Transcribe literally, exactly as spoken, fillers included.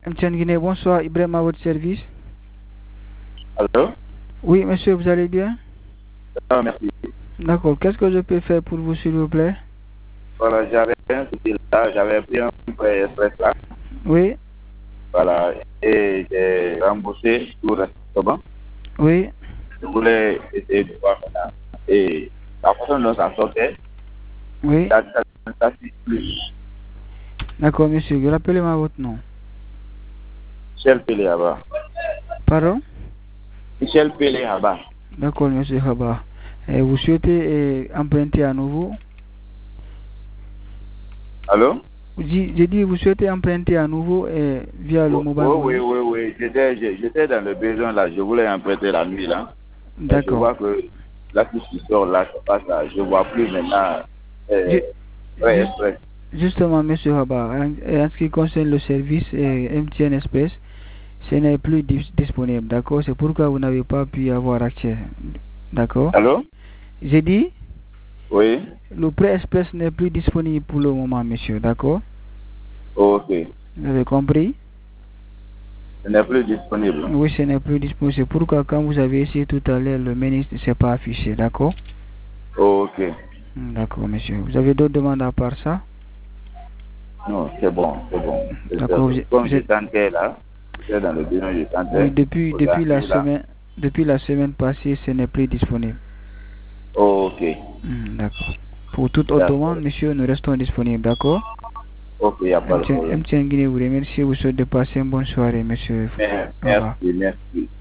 M T N Guinée, bonsoir. Ibrahim à votre service. Allô? Oui, monsieur, vous allez bien? Ah, merci. D'accord. Qu'est-ce que je peux faire pour vous, s'il vous plaît? Voilà, j'avais un souci là, j'avais pris un prêt express là. Oui. Voilà, et j'ai remboursé tout le reste. Oui. Je voulais essayer de voir maintenant. Et la façon dont ça sortait, Oui. ça ne s'affiche plus. D'accord, monsieur. Rappelez-moi votre nom. Michel Pelé là-bas. Pardon? Michel Pelé là-bas. D'accord, monsieur Haba. Et vous souhaitez eh, emprunter à nouveau? Allô? J'ai dit, vous souhaitez emprunter à nouveau eh, via le Oh, mobile oh, oui, money? oui, oui. J'étais, j'étais dans le besoin là. Je voulais emprunter la nuit là. Mais je D'accord. vois que là, tout ce qui sort là, c'est pas ça. Je vois plus maintenant. Euh, Ju- prêt juste- express. Justement, monsieur Haba, en, en ce qui concerne le service eh, M T N Express, ce n'est plus dis- disponible, d'accord? C'est pourquoi vous n'avez pas pu avoir accès, d'accord? Allô? J'ai dit, Oui. le prêt express n'est plus disponible pour le moment, monsieur, d'accord? Ok. Vous avez compris? Ce n'est plus disponible. Oui, ce n'est plus disponible. C'est pourquoi quand vous avez essayé tout à l'heure, le menu ne s'est pas affiché, d'accord? Ok. D'accord, monsieur. Vous avez d'autres demandes à part ça? Non, c'est bon, c'est bon. D'accord. Vous êtes, Comme vous je êtes- sentais là, j'étais dans le bureau, je Oui, sentais. depuis, depuis, la Aujourd'hui là. semaine, depuis la semaine passée, ce n'est plus disponible. Ok. Hmm, d'accord. Pour toute autre D'accord. demande, monsieur, nous restons disponibles, d'accord? Ok, il n'y a pas de problème. M T N Guinée vous remercie. Vous souhaite de passer une bonne soirée, monsieur. Au revoir. Merci, merci.